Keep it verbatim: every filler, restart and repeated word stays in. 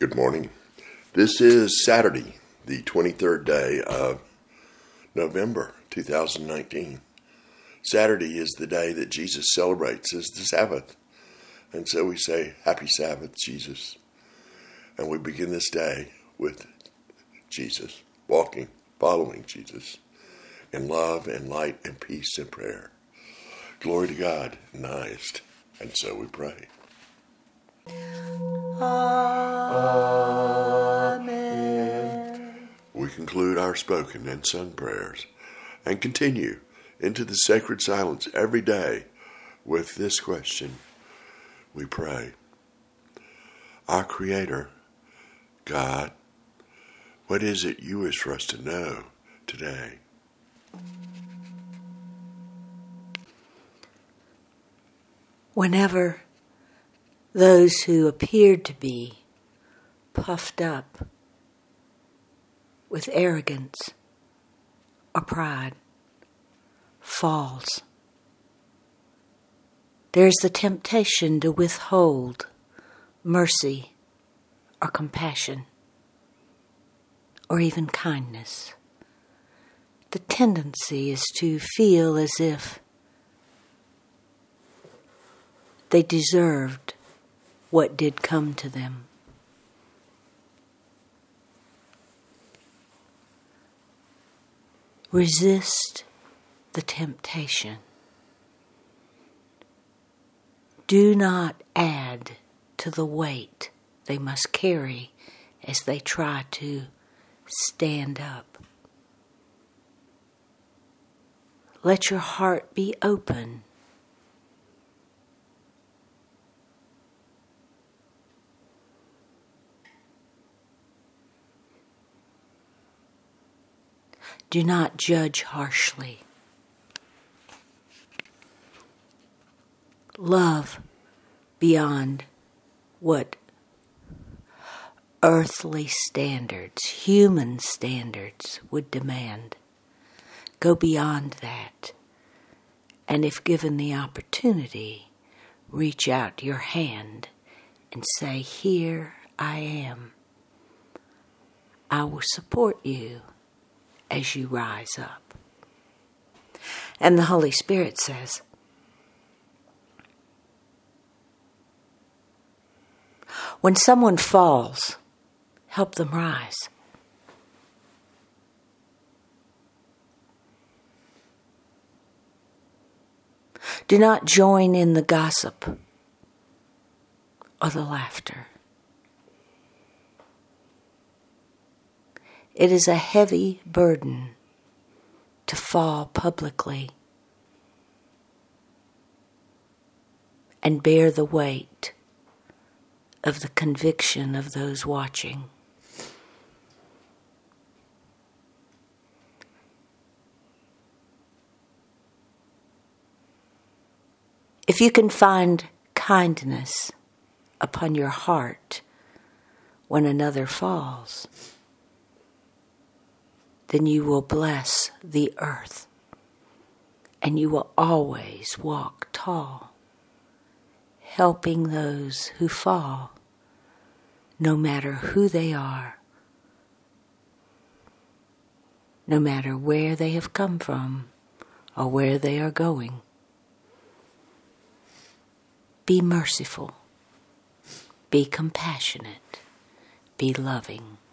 Good morning. This is Saturday, the twenty-third day of November two thousand nineteen. Saturday is the day that Jesus celebrates as the Sabbath. And so we say, Happy Sabbath, Jesus. And we begin this day with Jesus, walking, following Jesus in love and light and peace and prayer. Glory to God in the highest. And so we pray. Amen. We conclude our spoken and sung prayers and continue into the sacred silence every day with this question. We pray, Our Creator, God, what is it you wish for us to know today? Whenever those who appeared to be puffed up with arrogance or pride falls, there's the temptation to withhold mercy or compassion or even kindness. The tendency is to feel as if they deserved what did come to them. Resist the temptation. Do not add to the weight they must carry as they try to stand up. Let your heart be open. Do not judge harshly. Love beyond what earthly standards, human standards would demand. Go beyond that. And if given the opportunity, reach out your hand and say, Here I am. I will support you as you rise up. And the Holy Spirit says, when someone falls, help them rise. Do not join in the gossip or the laughter. It is a heavy burden to fall publicly and bear the weight of the conviction of those watching. If you can find kindness upon your heart when another falls, then you will bless the earth, and you will always walk tall, helping those who fall, no matter who they are, no matter where they have come from or where they are going. Be merciful, be compassionate, be loving.